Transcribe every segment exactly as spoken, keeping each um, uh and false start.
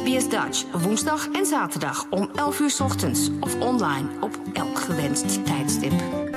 S B S Dutch, woensdag en zaterdag om elf uur 's ochtends of online op elk gewenst tijdstip.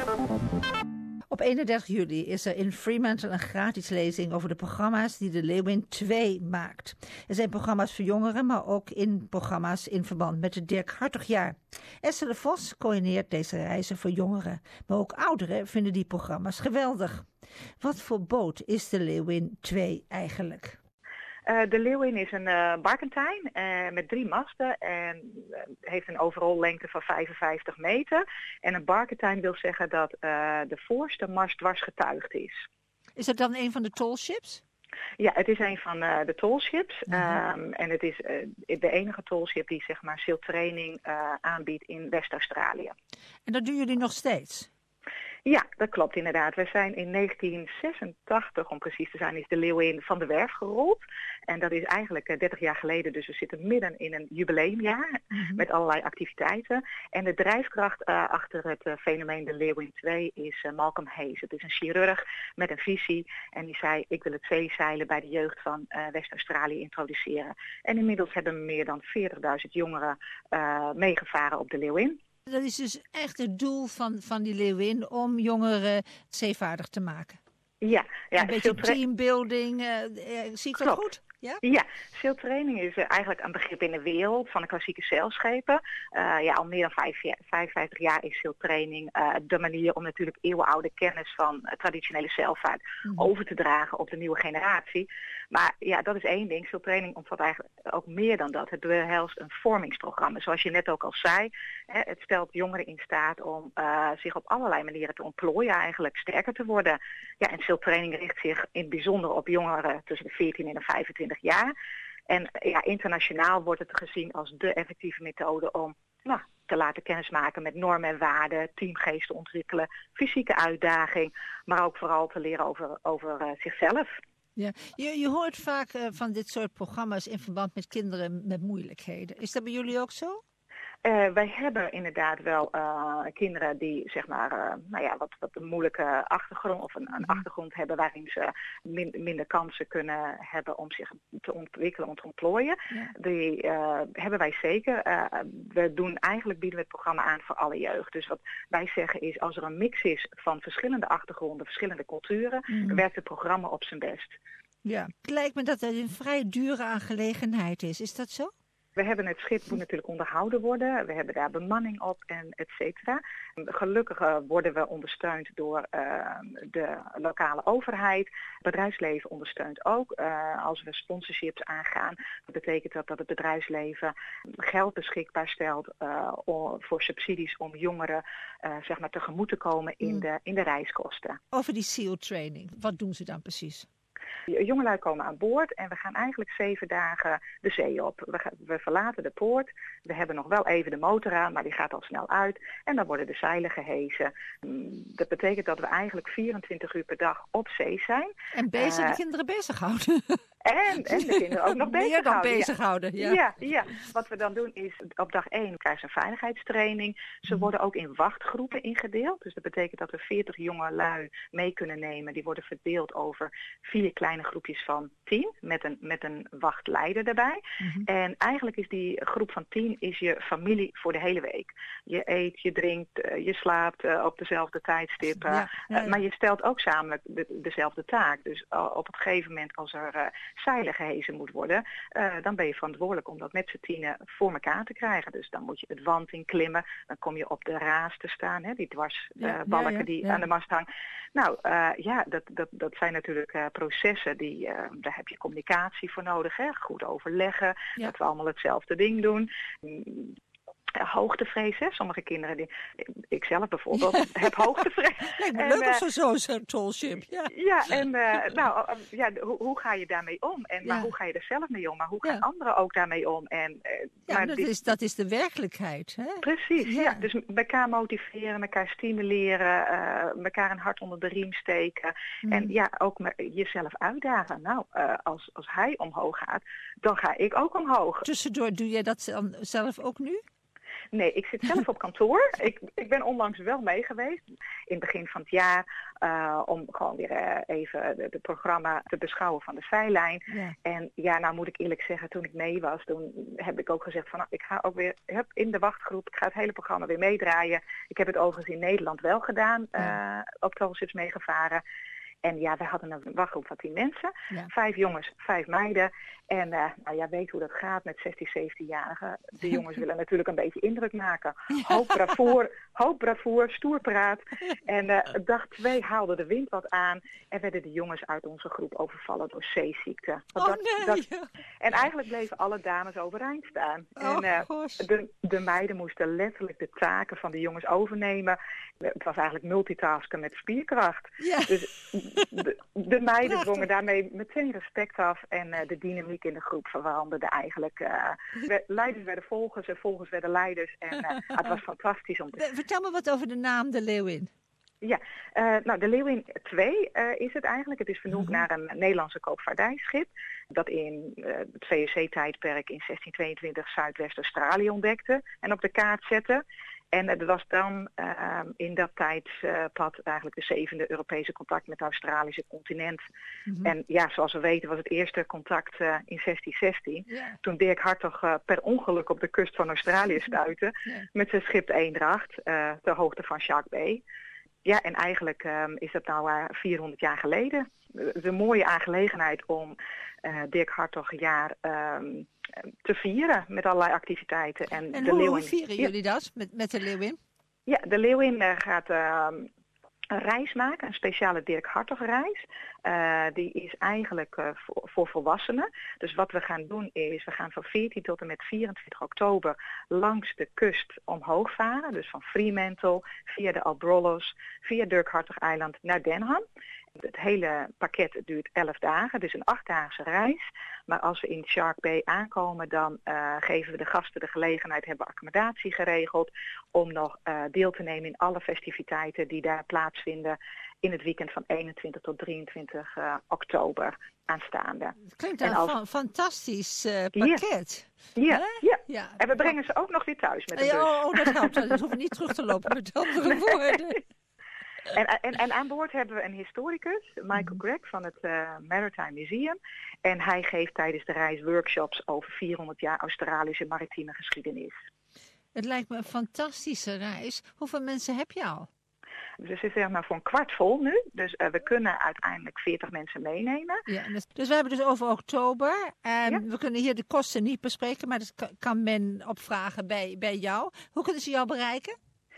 Op eenendertig juli is er in Fremantle een gratis lezing over de programma's die de Leeuwin twee maakt. Er zijn programma's voor jongeren, maar ook in programma's in verband met het Dirk Hartogjaar. Esther de Vos coördineert deze reizen voor jongeren, maar ook ouderen vinden die programma's geweldig. Wat voor boot is de Leeuwin twee eigenlijk? Uh, de Leeuwin is een uh, barkentijn uh, met drie masten en uh, heeft een overall lengte van vijfenvijftig meter. En een barkentijn wil zeggen dat uh, de voorste mast dwarsgetuigd is. Is dat dan een van de tollships? Ja, het is een van uh, de tollships. Mm-hmm. Um, en het is uh, de enige tollship die zeg maar sailtraining uh, aanbiedt in West-Australië. En dat doen jullie nog steeds? Ja, dat klopt inderdaad. We zijn in negentien zesentachtig, om precies te zijn, is de Leeuwin van de werf gerold. En dat is eigenlijk uh, dertig jaar geleden, dus we zitten midden in een jubileumjaar mm-hmm. met allerlei activiteiten. En de drijfkracht uh, achter het uh, fenomeen de Leeuwin twee is uh, Malcolm Hayes. Het is een chirurg met een visie en die zei, ik wil het zeezeilen bij de jeugd van uh, West-Australië introduceren. En inmiddels hebben meer dan veertigduizend jongeren uh, meegevaren op de Leeuwin. Dat is dus echt het doel van, van die Leeuwin om jongeren zeevaardig te maken. Ja, ja. Een beetje teambuilding, uh, zie ik dat Klopt. goed? Ja, ja sailtraining is uh, eigenlijk een begrip in de wereld van de klassieke zeilschepen. Uh, ja, al meer dan vijf, vijfenvijftig jaar is sailtraining uh, de manier om natuurlijk eeuwenoude kennis van uh, traditionele zeilvaart mm-hmm. over te dragen op de nieuwe generatie. Maar ja, dat is één ding. Sailtraining omvat eigenlijk ook meer dan dat. Het behelst een vormingsprogramma. Zoals je net ook al zei, hè, het stelt jongeren in staat om uh, zich op allerlei manieren te ontplooien, eigenlijk sterker te worden. Ja, en sailtraining richt zich in het bijzonder op jongeren tussen de veertien en de vijfentwintig jaar. En ja, internationaal wordt het gezien als de effectieve methode om nou, te laten kennismaken met normen en waarden, teamgeest te ontwikkelen, fysieke uitdaging, maar ook vooral te leren over, over uh, zichzelf. Ja, je, je hoort vaak uh, van dit soort programma's in verband met kinderen met moeilijkheden. Is dat bij jullie ook zo? Uh, wij hebben inderdaad wel uh, kinderen die zeg maar, uh, nou ja, wat, wat een moeilijke achtergrond of een, een achtergrond hebben waarin ze min, minder kansen kunnen hebben om zich te ontwikkelen en te ontplooien. Ja. Die uh, hebben wij zeker. Uh, we doen eigenlijk bieden we het programma aan voor alle jeugd. Dus wat wij zeggen is, als er een mix is van verschillende achtergronden, verschillende culturen, mm. werkt het programma op zijn best. Ja, het lijkt me dat het een vrij dure aangelegenheid is. Is dat zo? We hebben het schip moet natuurlijk onderhouden worden. We hebben daar bemanning op en et cetera. Gelukkig uh, worden we ondersteund door uh, de lokale overheid. Het bedrijfsleven ondersteunt ook. Uh, als we sponsorships aangaan, dat betekent dat dat het bedrijfsleven geld beschikbaar stelt uh, voor subsidies om jongeren uh, zeg maar tegemoet te komen in, mm. de, in de reiskosten. Over die SEAL training, wat doen ze dan precies? Jongelui komen aan boord en we gaan eigenlijk zeven dagen de zee op. We, ga, we verlaten de poort. We hebben nog wel even de motor aan, maar die gaat al snel uit. En dan worden de zeilen gehesen. Dat betekent dat we eigenlijk vierentwintig uur per dag op zee zijn. En bezig, uh, de kinderen bezighouden. En, en de kinderen ook nog bezighouden. Meer dan bezighouden, ja. Ja. Ja, ja. Wat we dan doen is, op dag één krijgen ze een veiligheidstraining. Ze mm. worden ook in wachtgroepen ingedeeld. Dus dat betekent dat we veertig jonge lui mee kunnen nemen. Die worden verdeeld over vier kleine groepjes van tien. Met een, met een wachtleider erbij. Mm-hmm. En eigenlijk is die groep van tien is je familie voor de hele week. Je eet, je drinkt, uh, je slaapt uh, op dezelfde tijdstippen. Ja, ja, ja. Uh, maar je stelt ook samen de, dezelfde taak. Dus uh, op het gegeven moment als er uh, zeilen gehezen moet worden, uh, dan ben je verantwoordelijk om dat met z'n tienen voor elkaar te krijgen. Dus dan moet je het wand in klimmen, dan kom je op de raas te staan, hè, die dwarsbalken uh, ja, ja, ja, die ja. aan de mast hangen. Nou uh, ja, dat, dat, dat zijn natuurlijk uh, processen, die, uh, daar heb je communicatie voor nodig, hè, goed overleggen, ja. dat we allemaal hetzelfde ding doen. Hoogtevrees, hè? Sommige kinderen, die, ik zelf bijvoorbeeld, ja. heb hoogtevrees. Lijkt me leuk of zo zo'n tollship. Ja, ja en uh, nou, uh, ja, hoe, hoe ga je daarmee om? En, ja. Maar hoe ga je er zelf mee om? Maar hoe gaan ja. anderen ook daarmee om? En, uh, ja, maar dat, dit... is, dat is de werkelijkheid. Hè? Precies, ja. ja. Dus elkaar motiveren, elkaar stimuleren, uh, elkaar een hart onder de riem steken. Mm. En ja, ook me, jezelf uitdagen. Nou, uh, als, als hij omhoog gaat, dan ga ik ook omhoog. Tussendoor doe jij dat zelf ook nu? Nee, ik zit zelf op kantoor. Ik, ik ben onlangs wel mee geweest in het begin van het jaar uh, om gewoon weer uh, even het programma te beschouwen van de zijlijn. Ja. En ja, nou moet ik eerlijk zeggen, toen ik mee was, toen heb ik ook gezegd van nou, ik ga ook weer heb in de wachtgroep, ik ga het hele programma weer meedraaien. Ik heb het overigens in Nederland wel gedaan, uh, ja. op Tall Ships meegevaren. En ja, wij hadden een wachtgroep van tien mensen. Ja. Vijf jongens, vijf meiden. En uh, nou ja, weet hoe dat gaat met zestien, zeventienjarigen. De jongens willen natuurlijk een beetje indruk maken. Hoop bravoer, hoop bravoer, stoer praat. En uh, dag twee haalde de wind wat aan. En werden de jongens uit onze groep overvallen door zeeziekte. Oh, dat, nee. dat, en eigenlijk bleven alle dames overeind staan. Oh, en uh, gosh. de, de meiden moesten letterlijk de taken van de jongens overnemen. Het was eigenlijk multitasken met spierkracht. Ja. Dus de, de meiden dwongen daarmee meteen respect af. En uh, de dynamiek in de groep veranderde eigenlijk. Uh, we, leiders werden volgers en volgers werden leiders. En uh, het was fantastisch om te... Vertel me wat over de naam De Leeuwin. Ja, uh, nou de Leeuwin twee uh, is het eigenlijk. Het is vernoemd Mm-hmm. naar een Nederlandse koopvaardijschip. Dat in uh, het V O C-tijdperk in zestien tweeëntwintig Zuidwest-Australië ontdekte. En op de kaart zette. En het was dan uh, in dat tijdpad eigenlijk de zevende Europese contact met het Australische continent. Mm-hmm. En ja, zoals we weten was het eerste contact uh, in zestien zestien. Yeah. Toen Dirk Hartog uh, per ongeluk op de kust van Australië stuitte. Yeah. Met zijn schip de Eendracht uh, ter hoogte van Shark Bay. Ja, en eigenlijk um, is dat nou uh, vierhonderd jaar geleden. Het is een mooie aangelegenheid om uh, Dirk Hartog jaar um, te vieren met allerlei activiteiten. En, En de hoe, Leeuwin, hoe vieren ja, jullie dat met, met De Leeuwin? Ja, de Leeuwin uh, gaat uh, een reis maken, een speciale Dirk Hartog reis. Uh, die is eigenlijk uh, voor, voor volwassenen. Dus wat we gaan doen is, we gaan van veertien tot en met vierentwintig oktober langs de kust omhoog varen. Dus van Fremantle, via de Abrolhos, via Dirk Hartog Eiland naar Denham. Het hele pakket duurt elf dagen, dus een achtdaagse reis. Maar als we in Shark Bay aankomen, dan uh, geven we de gasten de gelegenheid, hebben accommodatie geregeld, om nog uh, deel te nemen in alle festiviteiten die daar plaatsvinden in het weekend van eenentwintig tot drieëntwintig uh, oktober aanstaande. Het klinkt En een als... fa- fantastisch uh, pakket. Ja, ja, ja. ja. En we brengen ze ook nog weer thuis met de bus. Ja, oh, dat helpt. Dan hoeven we niet terug te lopen met andere woorden. En, en, en aan boord hebben we een historicus, Michael Gregg van het uh, Maritime Museum. En hij geeft tijdens de reis workshops over vierhonderd jaar Australische maritieme geschiedenis. Het lijkt me een fantastische reis. Hoeveel mensen heb je al? Dus het is zeg maar voor een kwart vol nu. Dus uh, we kunnen uiteindelijk veertig mensen meenemen. Ja, dus, dus we hebben dus over oktober. En Ja. we kunnen hier de kosten niet bespreken, maar dat kan, kan men opvragen bij, bij jou. Hoe kunnen ze jou bereiken?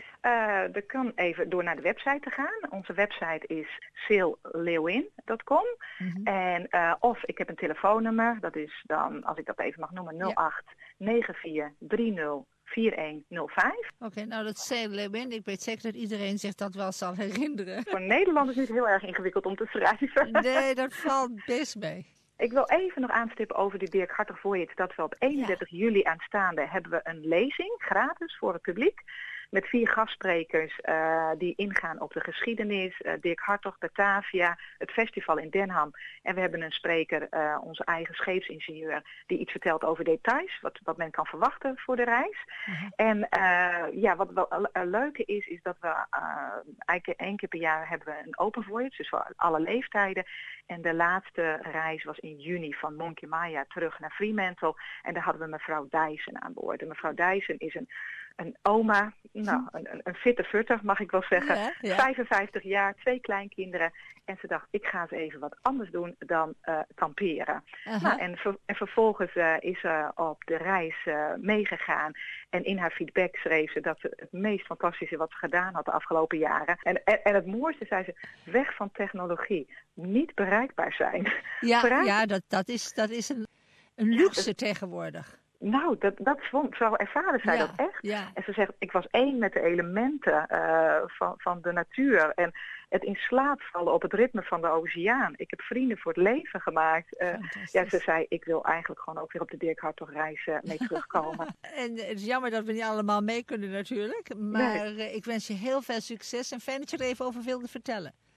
Uh, er kan even door naar de website te gaan. Onze website is sail leeuwin punt com. Mm-hmm. En uh, of ik heb een telefoonnummer. Dat is dan, als ik dat even mag noemen, nul acht negen vier drie nul vier een nul vijf. Oké, okay, nou dat Sail Leeuwin. Ik weet zeker dat iedereen zich dat wel zal herinneren. Voor Nederland is het niet heel erg ingewikkeld om te schrijven. Nee, dat valt best mee. Ik wil even nog aanstippen over de Dirk Hartog Voyage. Dat we op eenendertig ja. juli aanstaande hebben we een lezing, gratis voor het publiek. Met vier gastsprekers uh, die ingaan op de geschiedenis, uh, Dirk Hartog, Batavia, het festival in Denham. En we hebben een spreker, uh, onze eigen scheepsingenieur, die iets vertelt over details, wat, wat men kan verwachten voor de reis. Mm-hmm. En uh, ja, wat wel uh, leuke is, is dat we uh, eigenlijk één keer per jaar hebben we een open voyage, dus voor alle leeftijden. En de laatste reis was in juni van Monkey Maya terug naar Fremantle. En daar hadden we mevrouw Dyson aan boord. En mevrouw Dyson is een, een oma, nou, een, een fitte futter mag ik wel zeggen. Ja, ja. vijfenvijftig jaar, twee kleinkinderen. En ze dacht, ik ga eens even wat anders doen dan uh, kamperen. Uh-huh. Nou, en, ver, en vervolgens uh, is ze op de reis uh, meegegaan. En in haar feedback schreef ze dat ze het meest fantastische wat ze gedaan had de afgelopen jaren. En, en, en het mooiste, zei ze, weg van technologie. Niet bereikbaar zijn. Ja, Bereik... ja dat, dat is, dat is een, een luxe ja, tegenwoordig. Nou, dat, dat vond, zo ervaren zij ja, dat echt. Ja. En ze zegt, ik was één met de elementen uh, van, van de natuur. En het in slaap vallen op het ritme van de oceaan. Ik heb vrienden voor het leven gemaakt. Uh, ja, ze zei, ik wil eigenlijk gewoon ook weer op de Dirk Hartog reis uh, mee terugkomen. En het is jammer dat we niet allemaal mee kunnen natuurlijk. Maar nee. uh, ik wens je heel veel succes en fijn dat je er even over wilde vertellen.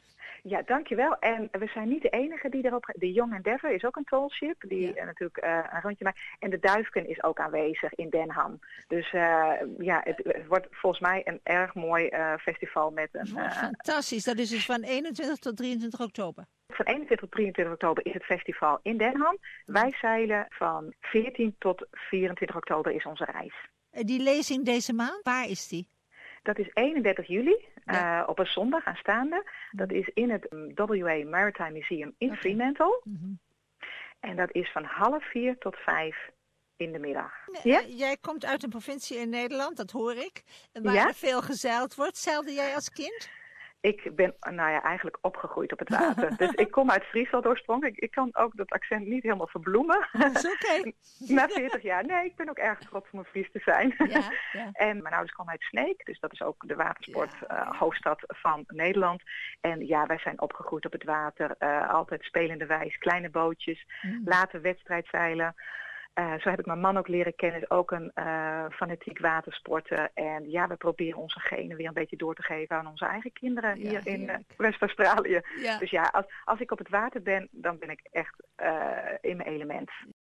Ja, dankjewel. En we zijn niet de enige die erop... De Young Endeavour is ook een tallship, die Ja. uh, natuurlijk uh, een rondje maakt. En de Duifken is ook aanwezig in Den Ham. Dus uh, ja, het, het wordt volgens mij een erg mooi uh, festival met een... Oh, Uh, fantastisch, dat is dus van eenentwintig tot drieëntwintig oktober. Van eenentwintig tot drieëntwintig oktober is het festival in Den Ham. Wij zeilen van veertien tot vierentwintig oktober is onze reis. Die lezing deze maand, waar is die? Dat is eenendertig juli, Ja. uh, op een zondag aanstaande. Dat is in het W A Maritime Museum in Okay. Fremantle. Mm-hmm. En dat is van half vier tot vijf in de middag. Ja? Ja? Jij komt uit een provincie in Nederland, dat hoor ik, waar Ja? er veel gezeild wordt. Zeilde jij als kind? Ik ben nou ja, eigenlijk opgegroeid op het water. Dus ik kom uit Friesland oorspronkelijk. Ik, ik kan ook dat accent niet helemaal verbloemen. Dat is oké. Na veertig jaar. Nee, ik ben ook erg trots om een Fries te zijn. Ja, ja. En mijn ouders komen uit Sneek. Dus dat is ook de watersport Ja, ja. uh, hoofdstad van Nederland. En ja, wij zijn opgegroeid op het water. Uh, altijd spelende wijs. Kleine bootjes. Mm. Later wedstrijdzeilen. Uh, zo heb ik mijn man ook leren kennen, is ook een uh, fanatiek watersporter. En ja, we proberen onze genen weer een beetje door te geven aan onze eigen kinderen Ja, hier in uh, heerlijk. West-Australië. Ja. Dus ja, als, als ik op het water ben, dan ben ik echt uh, in mijn element.